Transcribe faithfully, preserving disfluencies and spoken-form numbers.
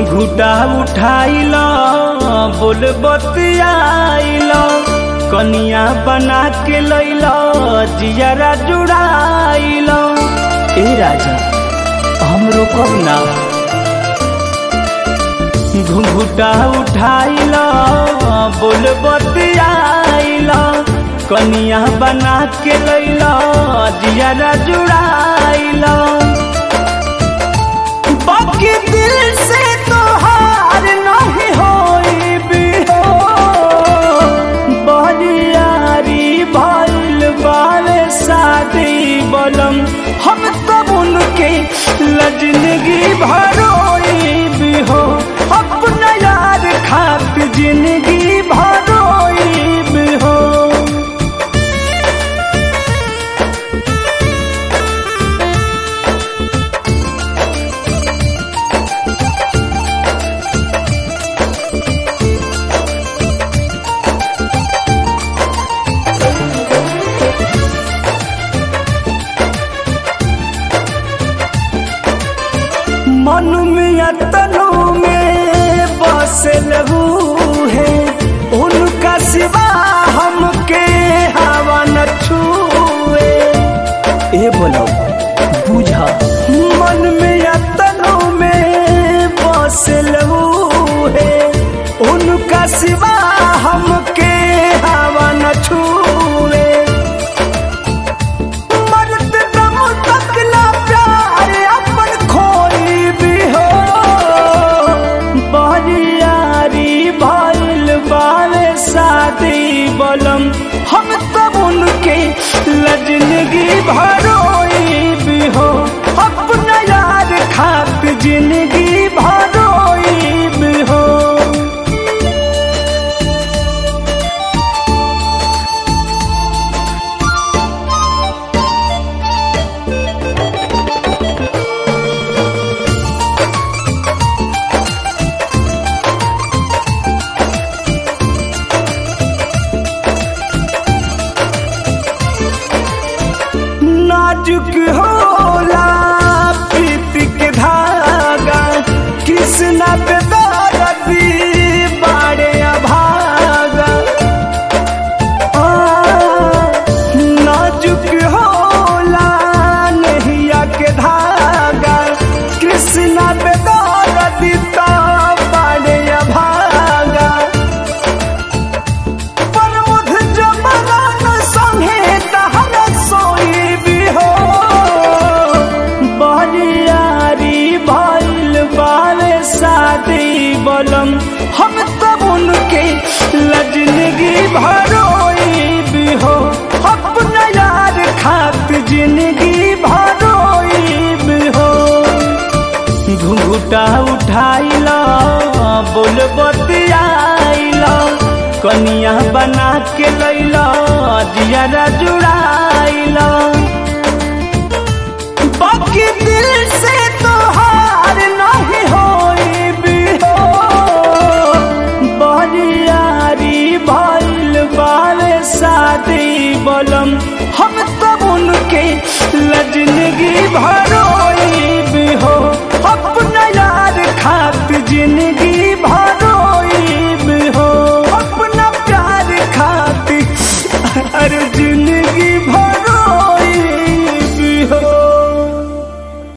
घुंघुटा उठाइल बोल बतियाइल कनिया बना के लैल जियरा जुड़ाइल। ए राजा हमरो कब ना घुंघुटा उठाइल बोल बतियाइल कनिया बना के लैल जियरा जुड़ाइल। बाकी दिल से तो हार नहीं होई भी हो बरियारी भइल बाले शादी बलम हम तब उनके लजनगी भरोई भी हो अपना यार खात जिंदगी भरोई भी हो। मन में तनु में बसल है उनका सिवा हमके हवा न छुए। ए बोलो बुझा मन में तनु में बसल है उनका सिवा हमके हवा न छुए। शादी बलम हम तब उनके लजनगी भरोई भी हो अपना यार खात जिंदगी भरोई भी हो। नाजुक होला प्रीति के धागा कृष्णा पे दर्दी बाड़े अभागा। नाजुक होला नहिया के धागा कृष्णा पे दर्दी तो बाड़े अभागा। पर मुझ जमन संगे तहर सोई भी हो बरियारी भइल बाले शादी बलम हम तब उनके लजनगी भरोई भी हो अपना यार खात जिंदगी भरोई भी हो। घुंघुटा उठाइल बोल बतियाइल कनिया बना के लैल जियरा जुड़ाइल। बाकी दिल से तो हार नहीं होई भी हो बरियारी भइल बाले शादी बलम हम तब उनके लजनगी भरोई भी हो अपना यार खात जिंदगी भरोई भी हो अपना प्यार खाती अर्जुन